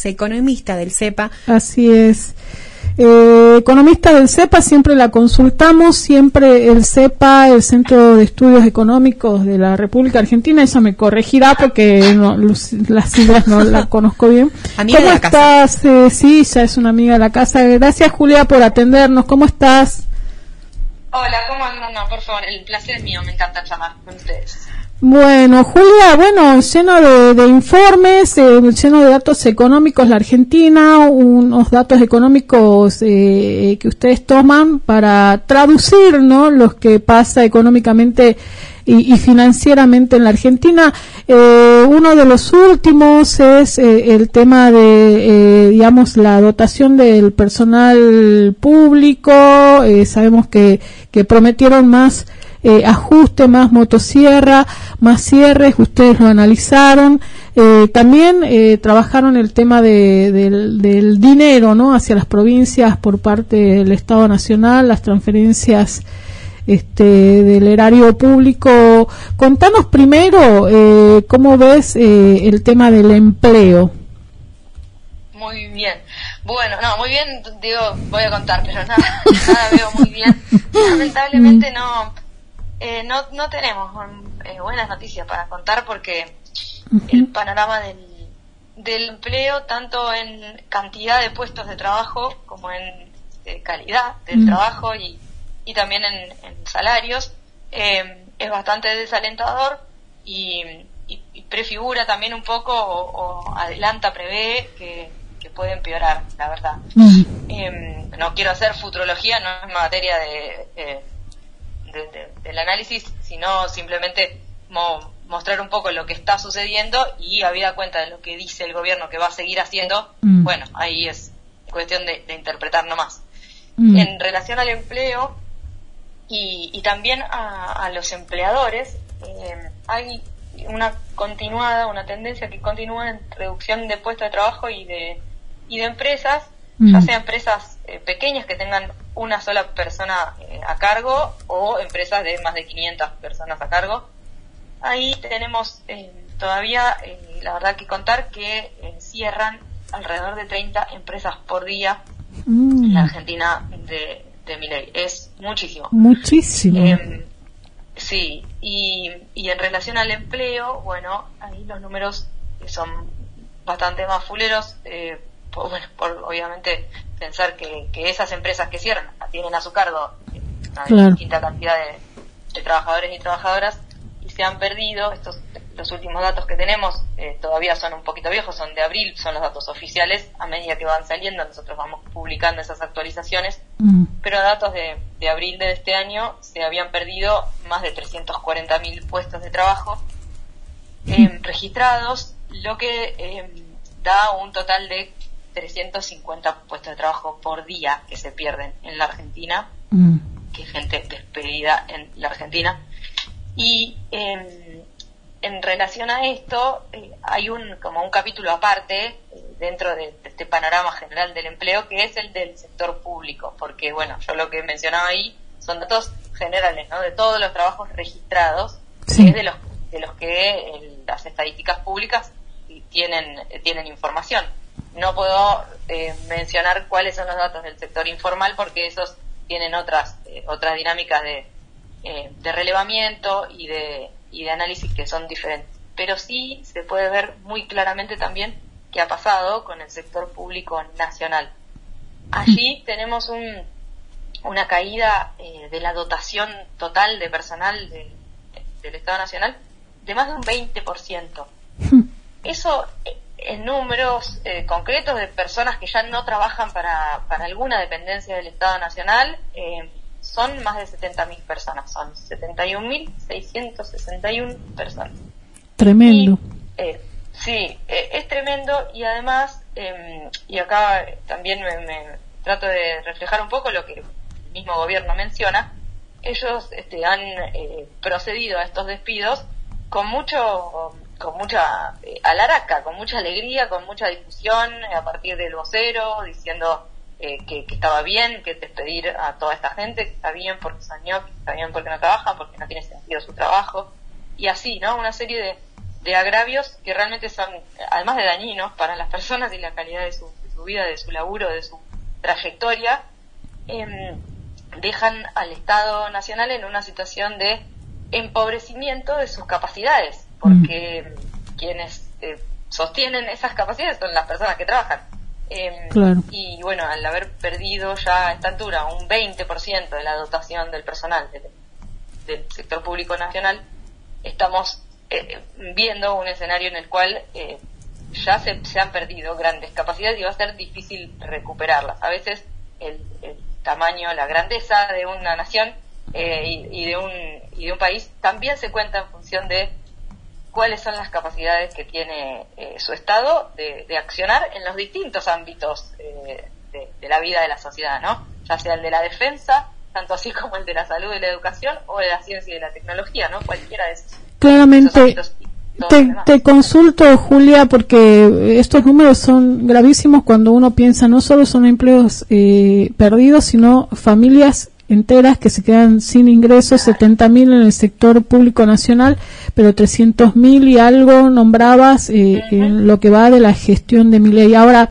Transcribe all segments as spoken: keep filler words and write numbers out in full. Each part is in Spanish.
economista del CEPA. Así es. Eh, economista del CEPA, siempre la consultamos, siempre el CEPA, el Centro de Estudios Económicos de la República Argentina, ella me corregirá porque no, los, las siglas no la conozco bien. Amiga ¿Cómo de la estás? casa. Eh, sí, ya es una amiga de la casa. Gracias, Julia, por atendernos. ¿Cómo estás? Hola, ¿cómo andan? No, por favor, el placer es mío, me encanta charlar con ustedes. Bueno, Julia, bueno, lleno de, de informes, eh, lleno de datos económicos la Argentina, unos datos económicos eh, que ustedes toman para traducir, ¿no?, lo que pasa económicamente y, y financieramente en la Argentina. Eh, uno de los últimos es eh, el tema de, eh, digamos, la dotación del personal público. Eh, sabemos que, que prometieron más Eh, ajuste, más motosierra, más cierres, ustedes lo analizaron. Eh, también eh, trabajaron el tema de, del, del dinero, ¿no?, hacia las provincias por parte del Estado Nacional, las transferencias este, del erario público. Contanos primero eh, cómo ves eh, el tema del empleo. Muy bien. Bueno, no, muy bien, digo, voy a contar, pero nada, nada veo muy bien. Lamentablemente no... Eh, no, no tenemos eh, buenas noticias para contar porque uh-huh. el panorama del, del empleo, tanto en cantidad de puestos de trabajo como en eh, calidad del uh-huh. trabajo y, y también en, en salarios, eh, es bastante desalentador y, y, y prefigura también un poco o, o adelanta, prevé que, que puede empeorar, la verdad. Uh-huh. Eh, no quiero hacer futurología, no es materia de... Eh, De, de, del análisis, sino simplemente mo, mostrar un poco lo que está sucediendo y habida cuenta de lo que dice el gobierno que va a seguir haciendo, mm. bueno, ahí es cuestión de, de interpretar nomás. Mm. En relación al empleo y, y también a, a los empleadores, eh, hay una continuada, una tendencia que continúa en reducción de puestos de trabajo y de, y de empresas, mm. ya sea empresas eh, pequeñas que tengan una sola persona eh, a cargo o empresas de más de quinientas personas a cargo. Ahí tenemos eh, todavía, eh, la verdad que contar que eh, cierran alrededor de treinta empresas por día mm. en la Argentina de, de Milei. Es muchísimo. Muchísimo. Eh, sí, y, y en relación al empleo, bueno, ahí los números son bastante más fuleros, eh, por, bueno, por obviamente pensar que, que esas empresas que cierran tienen a su cargo una claro. distinta cantidad de, de trabajadores y trabajadoras y se han perdido. Estos los últimos datos que tenemos eh, todavía son un poquito viejos, son de abril, son los datos oficiales. A medida que van saliendo nosotros vamos publicando esas actualizaciones, mm. pero datos de, de abril de este año se habían perdido más de trescientos cuarenta mil puestos de trabajo eh, registrados, lo que eh, da un total de trescientos cincuenta puestos de trabajo por día que se pierden en la Argentina, mm. que gente despedida en la Argentina. Y eh, en relación a esto eh, hay un como un capítulo aparte eh, dentro de, de este panorama general del empleo, que es el del sector público, porque bueno, yo lo que mencionaba ahí son datos generales, ¿no?, de todos los trabajos registrados, sí. que es de los de los que el, las estadísticas públicas tienen tienen información. No puedo eh, mencionar cuáles son los datos del sector informal porque esos tienen otras eh, otras dinámicas de, eh, de relevamiento y de y de análisis que son diferentes. Pero sí se puede ver muy claramente también qué ha pasado con el sector público nacional. Allí tenemos un, una caída eh, de la dotación total de personal de, del Estado Nacional de más de un veinte por ciento. Eso... Eh, en números eh, concretos de personas que ya no trabajan para, para alguna dependencia del Estado Nacional, eh, son más de setenta mil personas, son setenta y un mil seiscientos sesenta y uno personas. Tremendo. Y, eh, sí, eh, es tremendo y además, eh, y acá también me, me trato de reflejar un poco lo que el mismo gobierno menciona, ellos este, han eh, procedido a estos despidos con mucho... con mucha eh, alaraca, con mucha alegría, con mucha difusión eh, a partir del vocero, diciendo eh, que, que estaba bien, que despedir a toda esta gente, que está bien porque soñó, que está bien porque no trabaja, porque no tiene sentido su trabajo, y así, ¿no? Una serie de, de agravios que realmente son, además de dañinos para las personas y la calidad de su, de su vida, de su laburo, de su trayectoria, eh, dejan al Estado Nacional en una situación de empobrecimiento de sus capacidades, porque mm. quienes eh, sostienen esas capacidades son las personas que trabajan. Eh, claro. Y bueno, al haber perdido ya a esta altura un veinte por ciento de la dotación del personal del, del sector público nacional, estamos eh, viendo un escenario en el cual eh, ya se, se han perdido grandes capacidades y va a ser difícil recuperarlas. A veces el, el tamaño, la grandeza de una nación eh, y, y de un y de un país también se cuenta en función de cuáles son las capacidades que tiene eh, su Estado de, de accionar en los distintos ámbitos eh, de, de la vida de la sociedad, ¿no? Ya sea el de la defensa, tanto así como el de la salud y la educación, o de la ciencia y de la tecnología, ¿no? Cualquiera de esos. Claramente. Esos te, te consulto, Julia, porque estos números son gravísimos cuando uno piensa no solo son empleos eh, perdidos, sino familias enteras que se quedan sin ingresos, setenta mil en el sector público nacional, pero trescientos mil y algo nombrabas eh, uh-huh. en lo que va de la gestión de Milei. Ahora,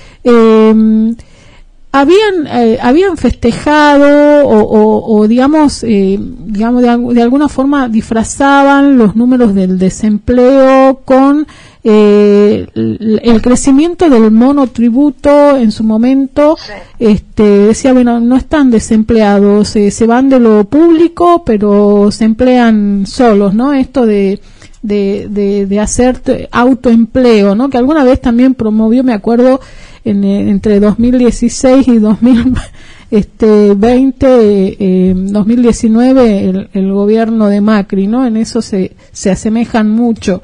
eh, habían eh, habían festejado o, o, o digamos eh, digamos de, de alguna forma disfrazaban los números del desempleo con eh, el, el crecimiento del monotributo en su momento. Sí. Este decía, bueno, no están desempleados, eh, se van de lo público pero se emplean solos, ¿no? Esto de de de, de hacer autoempleo, ¿no? Que alguna vez también promovió, me acuerdo, En, entre dos mil dieciséis y dos mil veinte, eh, dos mil diecinueve, el, el gobierno de Macri, ¿no? En eso se, se asemejan mucho.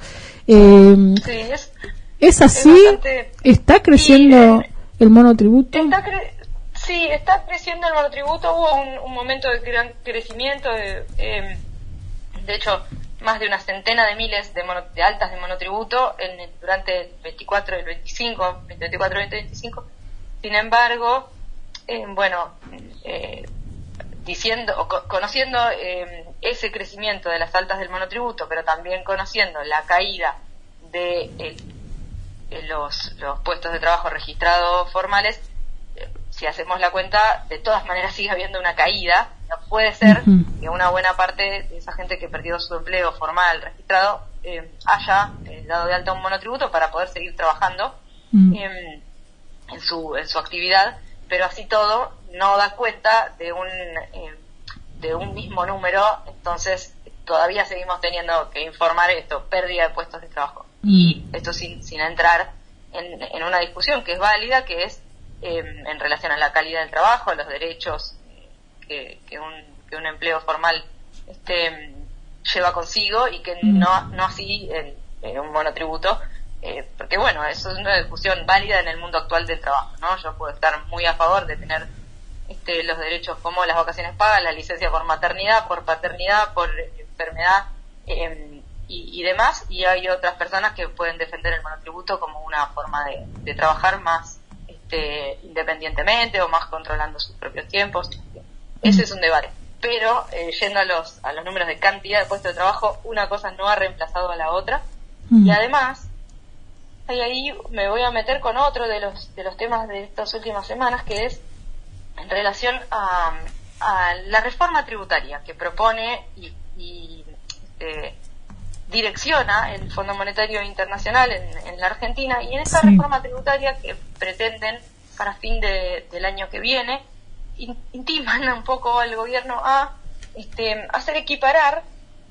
Eh, sí, es, ¿Es así? Es bastante, ¿Está creciendo y, eh, el monotributo? Está cre- sí, está creciendo el monotributo. Hubo un, un momento de gran crecimiento. De, eh, de hecho, más de una centena de miles de, mono, de altas de monotributo en el, durante el veinticuatro y el veinticinco, veinticuatro y veinticinco. Sin embargo, eh, bueno, eh, diciendo o co- conociendo eh, ese crecimiento de las altas del monotributo, pero también conociendo la caída de, el, de los, los puestos de trabajo registrados formales, eh, si hacemos la cuenta, de todas maneras sigue habiendo una caída. No puede ser uh-huh. que una buena parte de esa gente que perdió su empleo formal registrado eh, haya eh, dado de alta un monotributo para poder seguir trabajando uh-huh. eh, en su en su actividad, pero así todo no da cuenta de un eh, de un mismo número. Entonces todavía seguimos teniendo que informar esto, pérdida de puestos de trabajo, uh-huh. y esto sin sin entrar en, en una discusión que es válida, que es eh, en relación a la calidad del trabajo, a los derechos Que, que, un, que un empleo formal este, lleva consigo, y que no no así en, en un monotributo, eh, porque bueno, eso es una discusión válida en el mundo actual del trabajo, ¿no? Yo puedo estar muy a favor de tener este, los derechos como las vacaciones pagas, la licencia por maternidad, por paternidad, por enfermedad eh, y, y demás, y hay otras personas que pueden defender el monotributo como una forma de, de trabajar más este, independientemente o más controlando sus propios tiempos. Ese es un debate, pero eh, yendo a los a los números de cantidad de puestos de trabajo, una cosa no ha reemplazado a la otra, mm. y además ahí, ahí me voy a meter con otro de los de los temas de estas últimas semanas, que es en relación a, a la reforma tributaria que propone y, y eh, direcciona el Fondo Monetario Internacional en, en la Argentina, y en esta sí. reforma tributaria que pretenden para fin de, del año que viene, intiman un poco al gobierno a este, hacer equiparar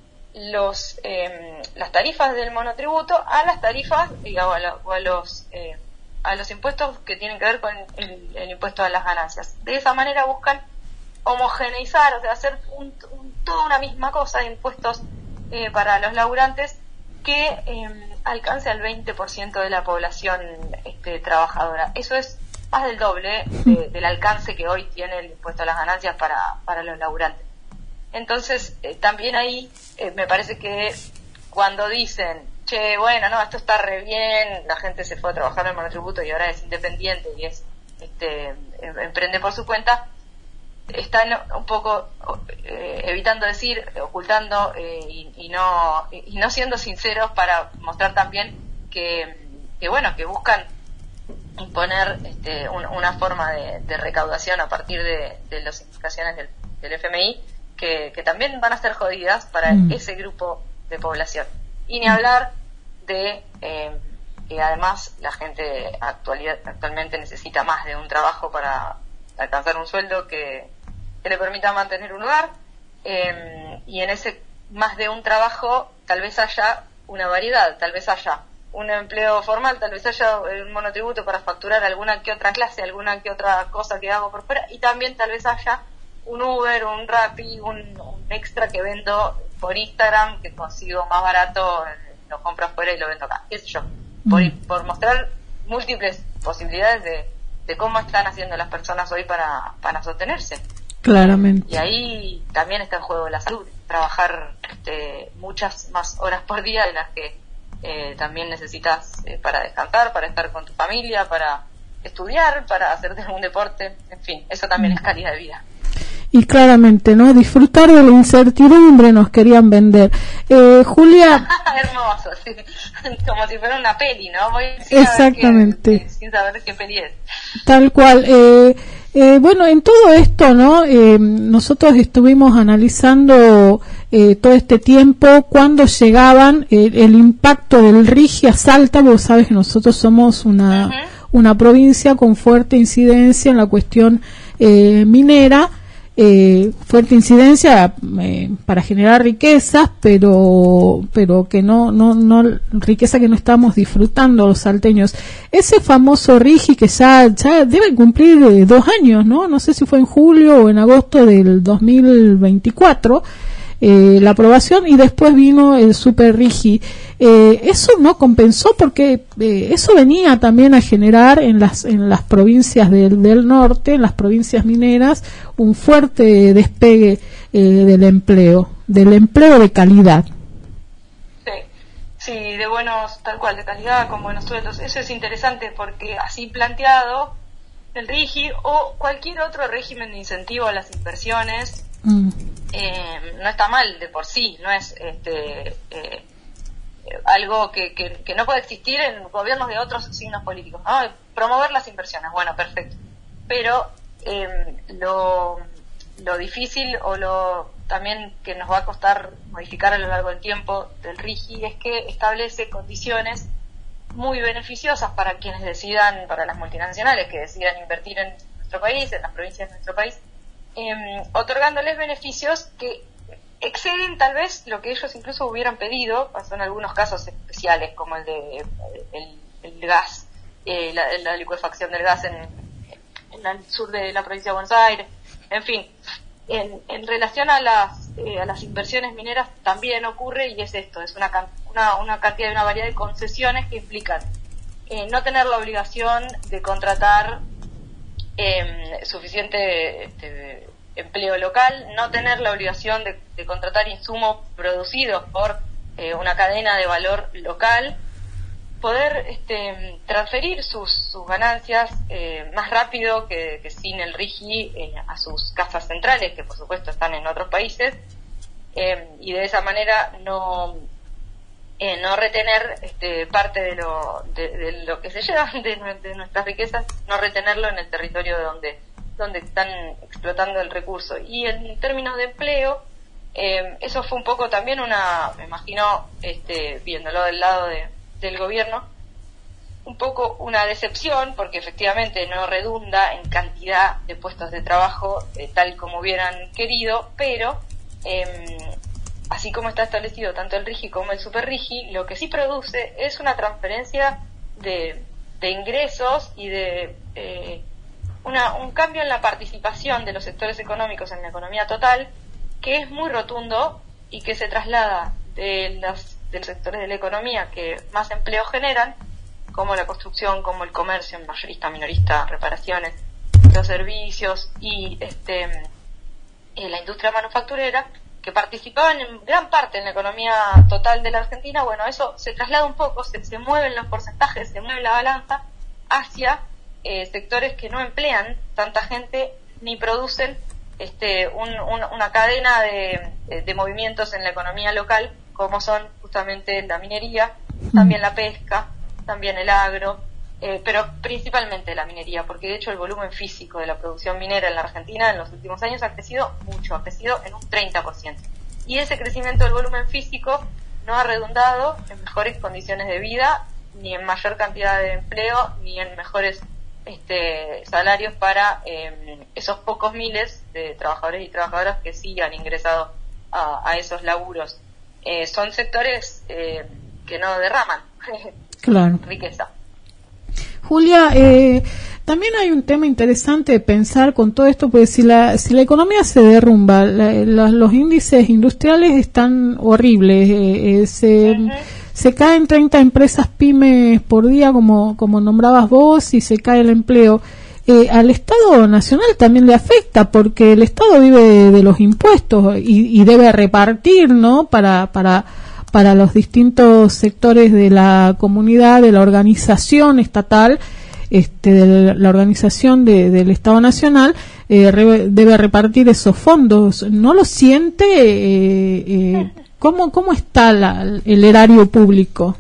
los eh, las tarifas del monotributo a las tarifas, digamos, a, la, o a los eh, a los impuestos que tienen que ver con el, el impuesto a las ganancias. De esa manera buscan homogeneizar, o sea, hacer un, un, toda una misma cosa de impuestos eh, para los laburantes que eh, alcance al veinte por ciento de la población este, trabajadora. Eso es más del doble de, del alcance que hoy tiene el impuesto a las ganancias para, para los laburantes. Entonces, eh, también ahí eh, me parece que cuando dicen, che, bueno, no, esto está re bien, la gente se fue a trabajar en el monotributo y ahora es independiente y es este emprende por su cuenta, están un poco eh, evitando decir, ocultando eh, y, y no y no siendo sinceros para mostrar también que, que bueno, que buscan imponer este, un, una forma de, de recaudación a partir de, de las indicaciones del, del F M I que, que también van a ser jodidas para mm. ese grupo de población. Y ni hablar de eh, que además la gente actualidad, actualmente necesita más de un trabajo para alcanzar un sueldo que, que le permita mantener un hogar, eh, y en ese más de un trabajo tal vez haya una variedad, tal vez haya un empleo formal, tal vez haya un monotributo para facturar alguna que otra clase, alguna que otra cosa que hago por fuera, y también tal vez haya un Uber, un Rappi, un, un extra que vendo por Instagram, que consigo más barato, lo compro afuera y lo vendo acá, qué sé yo, por, por mostrar múltiples posibilidades de, de cómo están haciendo las personas hoy para, para sostenerse. Claramente. Y ahí también está en juego la salud, trabajar este, muchas más horas por día de las que eh, también necesitas eh, para descansar, para estar con tu familia, para estudiar, para hacerte un deporte, en fin, eso también mm. es calidad de vida. Y claramente, ¿no? Disfrutar de la incertidumbre nos querían vender. Eh, Julia... Hermoso, sí. Como si fuera una peli, ¿no? Voy Exactamente. Qué, sin saber qué peli es. Tal cual. Eh, eh, bueno, en todo esto, ¿no? Eh, nosotros estuvimos analizando eh, todo este tiempo cuando llegaban eh, el impacto del RIGI a Salta. Vos sabes que nosotros somos una, uh-huh. una provincia con fuerte incidencia en la cuestión eh, minera. Eh, fuerte incidencia eh, para generar riquezas, pero pero que no no no riqueza que no estamos disfrutando los salteños. Ese famoso RIGI que ya ya debe cumplir eh, dos años, no no sé si fue en julio o en agosto del dos mil veinticuatro. Eh, la aprobación, y después vino el Super RIGI. Eh, eso no compensó porque eh, eso venía también a generar en las en las provincias del, del norte, en las provincias mineras, un fuerte despegue eh, del empleo, del empleo de calidad. Sí, sí, de buenos, tal cual, de calidad con buenos sueldos. Eso es interesante porque así planteado, el RIGI o cualquier otro régimen de incentivo a las inversiones mm. Eh, no está mal de por sí, no es este eh, algo que, que, que no puede existir en gobiernos de otros signos políticos, ¿no? Promover las inversiones, bueno, perfecto, pero eh, lo, lo difícil o lo también que nos va a costar modificar a lo largo del tiempo del RIGI es que establece condiciones muy beneficiosas para quienes decidan, para las multinacionales que decidan invertir en nuestro país, en las provincias de nuestro país, Eh, otorgándoles beneficios que exceden tal vez lo que ellos incluso hubieran pedido. Pasó en algunos casos especiales como el de el, el gas, eh, la, la licuefacción del gas en, en el sur de la provincia de Buenos Aires, en fin, en, en relación a las eh, a las inversiones mineras también ocurre, y es esto, es una una, una cantidad de una variedad de concesiones que implican eh, no tener la obligación de contratar Eh, suficiente este, empleo local, no tener la obligación de, de contratar insumos producidos por eh, una cadena de valor local, poder este, transferir sus, sus ganancias eh, más rápido que, que sin el RIGI eh, a sus casas centrales, que por supuesto están en otros países, eh, y de esa manera no Eh, no retener este, parte de lo de, de lo que se lleva de, de nuestras riquezas, no retenerlo en el territorio donde donde están explotando el recurso. Y en términos de empleo, eh, eso fue un poco también una, me imagino, este, viéndolo del lado de, del gobierno, un poco una decepción, porque efectivamente no redunda en cantidad de puestos de trabajo eh, tal como hubieran querido, pero eh, así como está establecido tanto el RIGI como el Super RIGI, lo que sí produce es una transferencia de, de ingresos y de eh, una, un cambio en la participación de los sectores económicos en la economía total, que es muy rotundo y que se traslada de, las, de los sectores de la economía que más empleo generan, como la construcción, como el comercio, mayorista, minorista, reparaciones, los servicios y este eh, la industria manufacturera, que participaban en gran parte en la economía total de la Argentina. Bueno, eso se traslada un poco, se, se mueven los porcentajes, se mueve la balanza hacia eh, sectores que no emplean tanta gente ni producen este, un, un, una cadena de, de movimientos en la economía local, como son justamente la minería, también la pesca, también el agro, eh, pero principalmente la minería, porque de hecho el volumen físico de la producción minera en la Argentina en los últimos años ha crecido mucho, ha crecido en un treinta por ciento. Y ese crecimiento del volumen físico no ha redundado en mejores condiciones de vida, ni en mayor cantidad de empleo, ni en mejores este, salarios para eh, esos pocos miles de trabajadores y trabajadoras que sí han ingresado a, a esos laburos. Eh, son sectores eh, que no derraman claro. riqueza. Julia, eh, también hay un tema interesante de pensar con todo esto, porque si la si la economía se derrumba, la, la, los índices industriales están horribles, eh, eh, se, uh-huh. se caen treinta empresas pymes por día, como como nombrabas vos, y se cae el empleo. Eh, al Estado Nacional también le afecta, porque el Estado vive de, de los impuestos y, y debe repartir, ¿no? Para para para los distintos sectores de la comunidad, de la organización estatal, este, de la organización de, del Estado Nacional, eh, re, debe repartir esos fondos. ¿No lo siente? Eh, eh, ¿cómo, ¿Cómo está la, el erario público?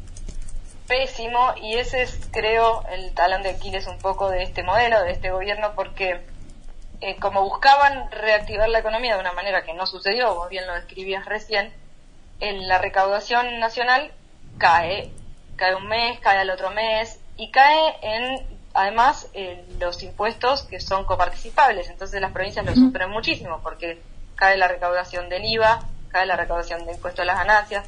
Pésimo, y ese es, creo, el talón de Aquiles un poco de este modelo, de este gobierno, porque eh, como buscaban reactivar la economía de una manera que no sucedió, vos bien lo describías recién, en la recaudación nacional cae, cae un mes, cae al otro mes, y cae en, además, en los impuestos que son coparticipables. Entonces las provincias lo sufren muchísimo, porque cae la recaudación del I V A, cae la recaudación de impuestos a las ganancias,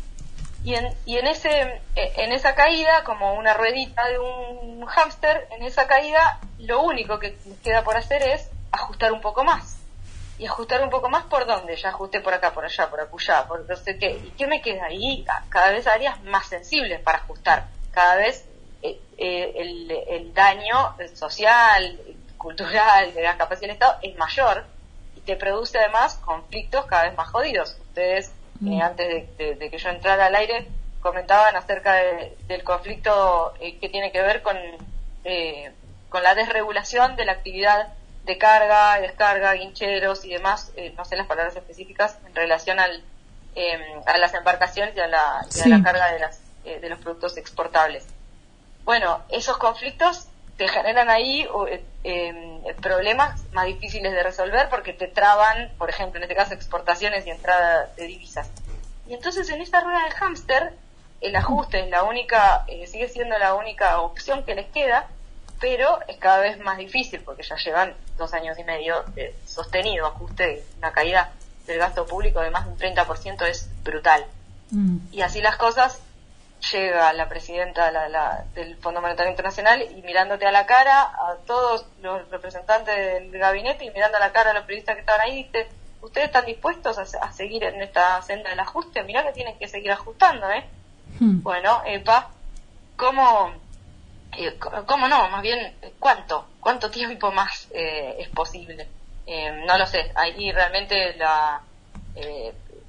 y en, y en ese, en esa caída, como una ruedita de un hámster, en esa caída, lo único que les queda por hacer es ajustar un poco más. Y ajustar un poco más por dónde, ya ajusté por acá, por allá, por acullá, por no sé qué. ¿Y qué me queda ahí? Cada vez áreas más sensibles para ajustar. Cada vez eh, eh, el, el daño social, cultural, de la capacidad del Estado es mayor y te produce además conflictos cada vez más jodidos. Ustedes, mm. eh, antes de, de, de que yo entrara al aire, comentaban acerca de, del conflicto eh, que tiene que ver con, eh, con la desregulación de la actividad de carga, descarga, guincheros y demás, eh, no sé las palabras específicas, en relación al eh, a las embarcaciones y a la, sí. y a la carga de las eh, de los productos exportables. Bueno, esos conflictos te generan ahí eh, eh, problemas más difíciles de resolver, porque te traban, por ejemplo, en este caso, exportaciones y entrada de divisas. Y entonces en esta rueda del hámster, el ajuste es la única, eh, sigue siendo la única opción que les queda, pero es cada vez más difícil, porque ya llevan dos años y medio de sostenido ajuste, una caída del gasto público de más de un treinta por ciento es brutal. Mm. Y así las cosas, llega la presidenta la, la, del Fondo Monetario Internacional y mirándote a la cara a todos los representantes del gabinete y mirando a la cara a los periodistas que estaban ahí, dice: ¿ustedes están dispuestos a, a seguir en esta senda del ajuste? Mirá que tienen que seguir ajustando, ¿eh? Mm. Bueno, epa, ¿cómo...? ¿Cómo no? Más bien, ¿cuánto? ¿Cuánto tiempo más eh, es posible? Eh, no lo sé. Ahí realmente la eh,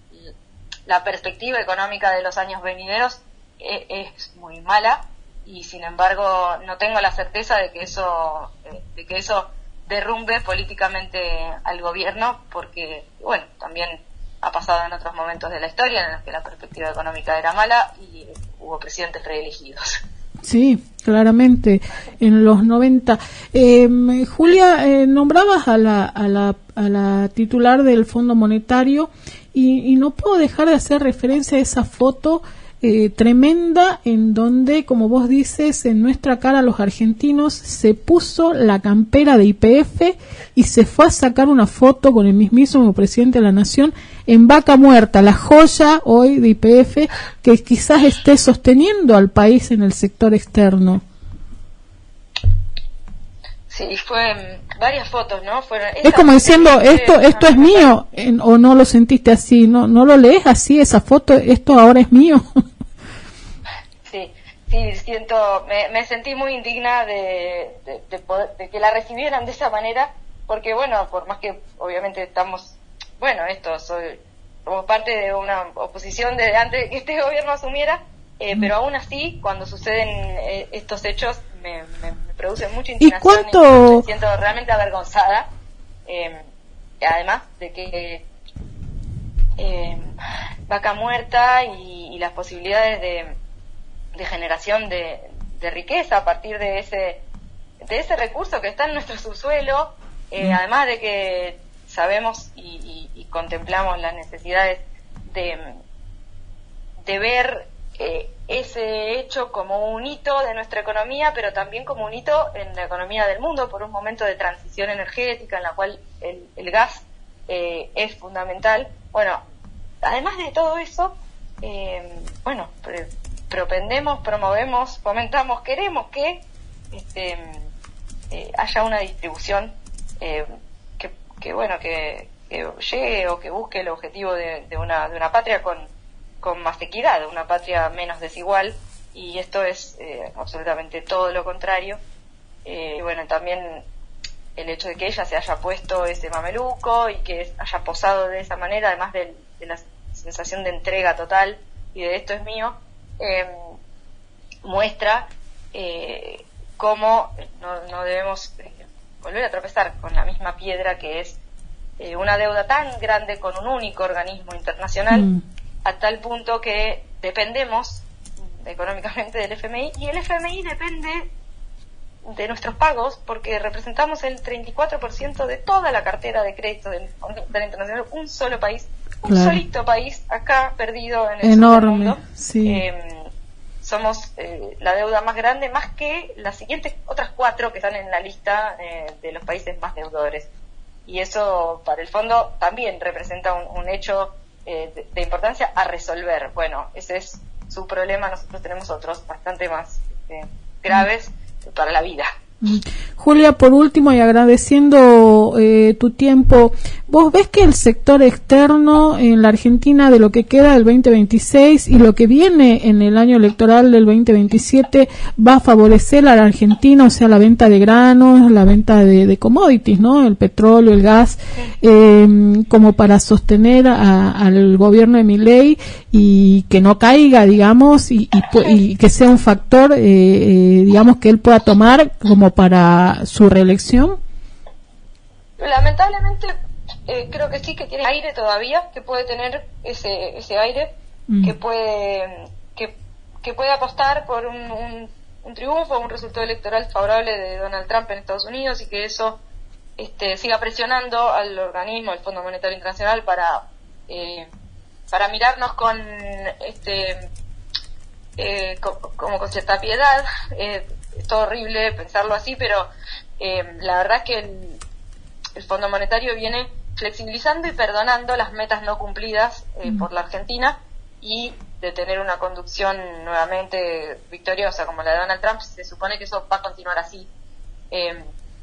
la perspectiva económica de los años venideros es, es muy mala, y sin embargo no tengo la certeza de que eso eh, de que eso derrumbe políticamente al gobierno, porque bueno, también ha pasado en otros momentos de la historia en los que la perspectiva económica era mala y hubo presidentes reelegidos. Sí, claramente, en los noventa. Eh, Julia, eh, nombrabas a la, a, la, a la titular del Fondo Monetario y, y no puedo dejar de hacer referencia a esa foto eh, tremenda en donde, como vos dices, en nuestra cara los argentinos se puso la campera de Y P F y se fue a sacar una foto con el mismísimo presidente de la Nación en Vaca Muerta, la joya hoy de Y P F que quizás esté sosteniendo al país en el sector externo. Sí, fue varias fotos, ¿no? Fueron es como diciendo, esto esto es mío, en, o no lo sentiste así, no no lo lees así, esa foto, esto ahora es mío. Sí, sí, siento, me, me sentí muy indigna de, de, de, poder, de que la recibieran de esa manera, porque bueno, por más que obviamente estamos, bueno, esto, soy, somos parte de una oposición desde antes de que este gobierno asumiera, eh, mm. pero aún así, cuando suceden eh, estos hechos, me, me, me produce mucha indignación. ¿Y cuánto? Me siento realmente avergonzada. Eh, además de que eh, Vaca Muerta y, y las posibilidades de, de generación de, de riqueza a partir de ese de ese recurso que está en nuestro subsuelo, eh, además de que sabemos y, y, y contemplamos las necesidades de, de ver eh, ese hecho como un hito de nuestra economía, pero también como un hito en la economía del mundo, por un momento de transición energética en la cual el, el gas eh, es fundamental. Bueno, además de todo eso, eh, bueno, pre- propendemos, promovemos, fomentamos, queremos que este, eh, haya una distribución eh, que, que, bueno, que, que llegue o que busque el objetivo de, de, una, de una patria con, con más equidad, una patria menos desigual, y esto es eh, absolutamente todo lo contrario. Eh, y bueno, también el hecho de que ella se haya puesto ese mameluco y que haya posado de esa manera, además de, de la sensación de entrega total y de esto es mío, eh, muestra eh, cómo no, no debemos eh, volver a tropezar con la misma piedra que es eh, una deuda tan grande con un único organismo internacional, mm. a tal punto que dependemos económicamente del F M I, y el F M I depende de nuestros pagos porque representamos el treinta y cuatro por ciento de toda la cartera de crédito del Fondo Monetario Internacional, un solo país, un claro. solito país acá perdido en el enorme, mundo. Sí. Eh, somos eh, la deuda más grande, más que las siguientes otras cuatro que están en la lista eh, de los países más deudores, y eso para el fondo también representa un, un hecho eh, de, de importancia a resolver. Bueno, ese es su problema, nosotros tenemos otros bastante más eh, graves mm. para la vida. Mm. Julia, por último, y agradeciendo eh, tu tiempo, ¿vos ves que el sector externo en la Argentina, de lo que queda del veinte veintiséis y lo que viene en el año electoral del veinte veintisiete, va a favorecer a la Argentina, o sea, la venta de granos, la venta de, de commodities, ¿no? El petróleo, el gas, eh, como para sostener a, al gobierno de Milei y que no caiga, digamos, y, y, y que sea un factor, eh, eh, digamos, que él pueda tomar como para su reelección? Lamentablemente eh, creo que sí, que tiene aire todavía, que puede tener ese ese aire, mm. que puede que, que puede apostar por un, un, un triunfo, un resultado electoral favorable de Donald Trump en Estados Unidos, y que eso este, siga presionando al organismo, al Fondo Monetario Internacional, para eh, para mirarnos con este eh, co- como con cierta piedad. eh, Es todo horrible pensarlo así, pero eh, la verdad es que el, el Fondo Monetario viene flexibilizando y perdonando las metas no cumplidas eh, mm. por la Argentina, y de tener una conducción nuevamente victoriosa como la de Donald Trump, se supone que eso va a continuar así. Eh,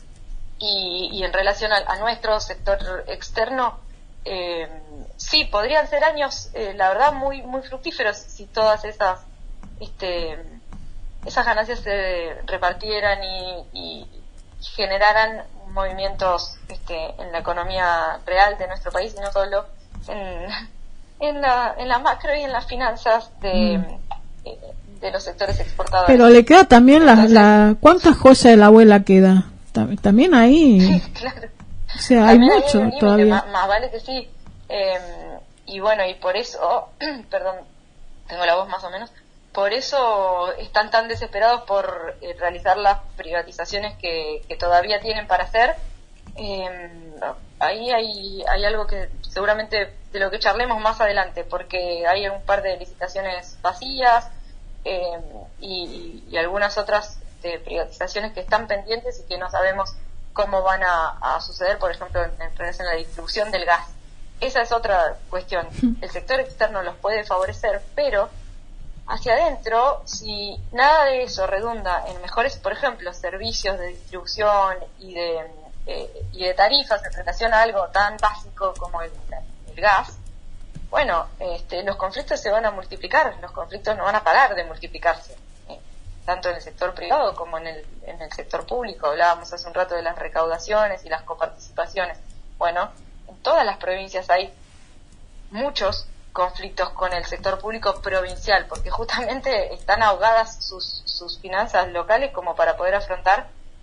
y, y en relación a, a nuestro sector externo, eh, sí, podrían ser años, eh, la verdad, muy muy fructíferos si todas esas este esas ganancias se repartieran y, y generaran movimientos este, en la economía real de nuestro país, y no solo en, en la en la macro y en las finanzas de, mm. de los sectores exportadores. Pero le queda también la, la ¿cuántas joyas de la abuela queda? También ahí. Sí, claro. O sea, hay también mucho hay todavía. Más, más vale que sí. Eh, y bueno, y por eso, perdón, tengo la voz más o menos. Por eso están tan desesperados por eh, realizar las privatizaciones que, que todavía tienen para hacer. Eh, ahí hay, hay algo que seguramente de lo que charlemos más adelante, porque hay un par de licitaciones vacías eh, y, y algunas otras de privatizaciones que están pendientes y que no sabemos cómo van a, a suceder, por ejemplo, en, en la distribución del gas. Esa es otra cuestión. El sector externo los puede favorecer, pero hacia adentro, si nada de eso redunda en mejores, por ejemplo, servicios de distribución y de eh, y de tarifas en relación a algo tan básico como el, el gas, bueno, este, los conflictos se van a multiplicar, los conflictos no van a parar de multiplicarse, eh, tanto en el sector privado como en el, en el sector público. Hablábamos hace un rato de las recaudaciones y las coparticipaciones. Bueno, en todas las provincias hay muchos conflictos con el sector público provincial, porque justamente están ahogadas sus, sus finanzas locales como para poder afrontar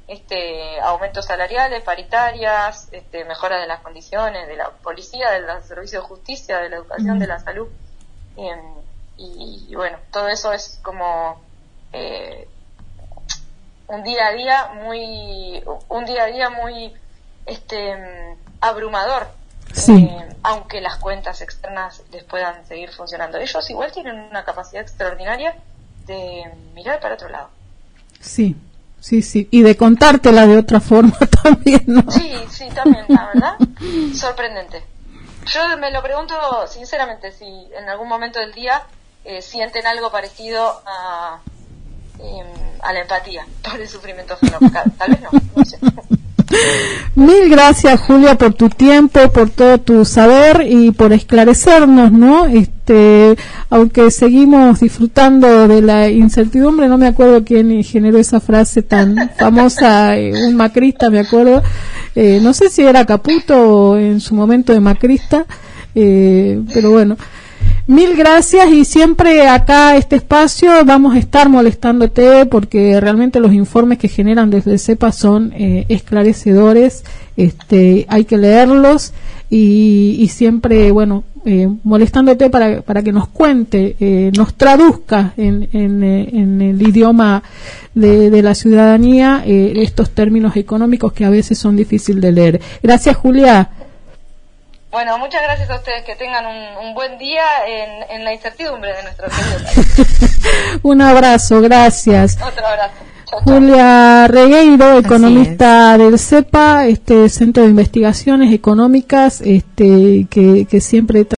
este, aumentos salariales, paritarias, este, mejora de las condiciones de la policía, de los servicios de justicia, de la educación, mm. de la salud. Eh, y, y bueno, todo eso es como eh, un día a día muy, un día a día muy este, abrumador. Sí. Eh, aunque las cuentas externas les puedan seguir funcionando. Ellos igual tienen una capacidad extraordinaria de mirar para otro lado. Sí. Sí, sí, y de contártela de otra forma también, ¿no? Sí, sí, también, la verdad, sorprendente. Yo me lo pregunto sinceramente, si en algún momento del día eh, sienten algo parecido a, eh, a la empatía por el sufrimiento ajeno. Tal vez no, no sé. Mil gracias, Julia, por tu tiempo, por todo tu saber y por esclarecernos, ¿no? Este, aunque seguimos disfrutando de la incertidumbre, no me acuerdo quién generó esa frase tan famosa, eh, un macrista, me acuerdo, eh, no sé si era Caputo o en su momento de macrista, eh, pero bueno. Mil gracias, y siempre acá este espacio vamos a estar molestándote porque realmente los informes que generan desde el CEPA son eh, esclarecedores, este, hay que leerlos y, y siempre, bueno, eh, molestándote para, para que nos cuente, eh, nos traduzca en, en, en el idioma de, de la ciudadanía eh, estos términos económicos que a veces son difíciles de leer. Gracias, Julia. Bueno, muchas gracias a ustedes, que tengan un, un buen día en, en la incertidumbre de nuestro querido país. Un abrazo, gracias. Otro abrazo. Chau, chau. Julia Regueiro, economista del CEPA, este Centro de Investigaciones Económicas, este que, que siempre